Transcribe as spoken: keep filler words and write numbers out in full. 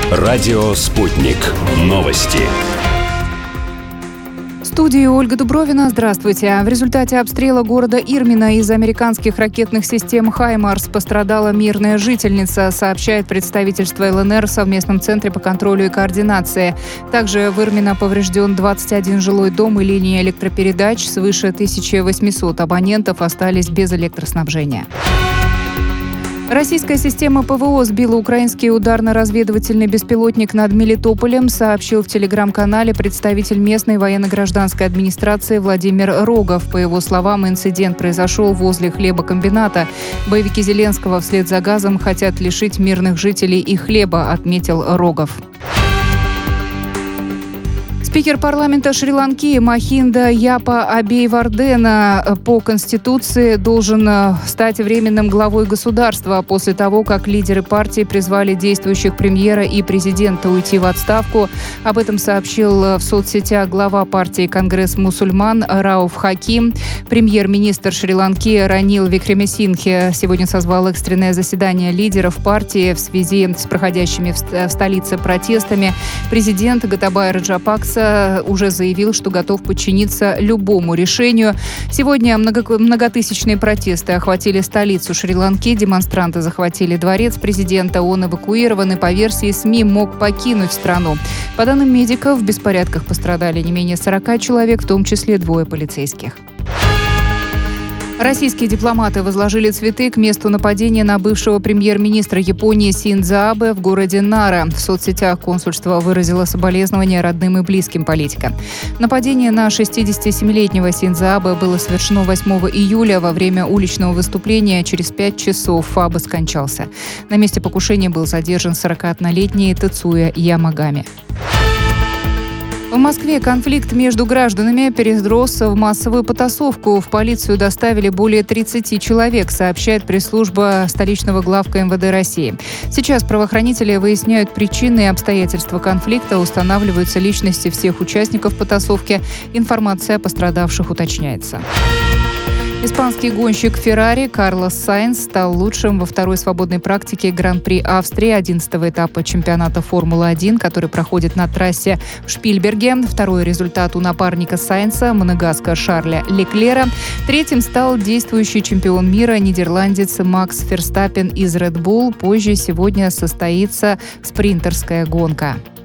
Радио «Спутник». Новости. В студии Ольга Дубровина. Здравствуйте. В результате обстрела города Ирмина из американских ракетных систем «Хаймарс» пострадала мирная жительница, сообщает представительство эл эн эр в совместном центре по контролю и координации. Также в Ирмино поврежден двадцать один жилой дом и линия электропередач. Свыше тысяча восемьсот абонентов остались без электроснабжения. Российская система ПВО сбила украинский ударно-разведывательный беспилотник над Мелитополем, сообщил в телеграм-канале представитель местной военно-гражданской администрации Владимир Рогов. По его словам, инцидент произошел возле хлебокомбината. Боевики Зеленского вслед за газом хотят лишить мирных жителей и хлеба, отметил Рогов. Спикер парламента Шри-Ланки Махинда Япа Абейвардена по Конституции должен стать временным главой государства после того, как лидеры партии призвали действующих премьера и президента уйти в отставку. Об этом сообщил в соцсетях глава партии «Конгресс мусульман» Рауф Хаким. Премьер-министр Шри-Ланки Ранил Викремесингхе сегодня созвал экстренное заседание лидеров партии в связи с проходящими в столице протестами. Президент Готабая Раджапакса уже заявил, что готов подчиниться любому решению. Сегодня много- многотысячные протесты охватили столицу Шри-Ланки. Демонстранты захватили дворец президента. Он эвакуирован и, по версии СМИ, мог покинуть страну. По данным медиков, в беспорядках пострадали не менее сорока человек, в том числе двое полицейских. Российские дипломаты возложили цветы к месту нападения на бывшего премьер-министра Японии Синдзо Абэ в городе Нара. В соцсетях консульство выразило соболезнования родным и близким политика. Нападение на шестидесятисемилетнего Синдзо Абэ было совершено восьмого июля во время уличного выступления. Через пять часов Абэ скончался. На месте покушения был задержан сорокаоднолетний Тецуя Ямагами. В Москве конфликт между гражданами перерос в массовую потасовку. В полицию доставили более тридцати человек, сообщает пресс-служба столичного главка эм вэ дэ России. Сейчас правоохранители выясняют причины и обстоятельства конфликта, устанавливаются личности всех участников потасовки. Информация о пострадавших уточняется. Испанский гонщик Феррари Карлос Сайнс стал лучшим во второй свободной практике Гран-при Австрии одиннадцатого этапа чемпионата Формулы один, который проходит на трассе в Шпильберге. Второй результат у напарника Сайнса, монегаска Шарля Леклера. Третьим стал действующий чемпион мира нидерландец Макс Ферстаппен из Red Bull. Позже сегодня состоится спринтерская гонка.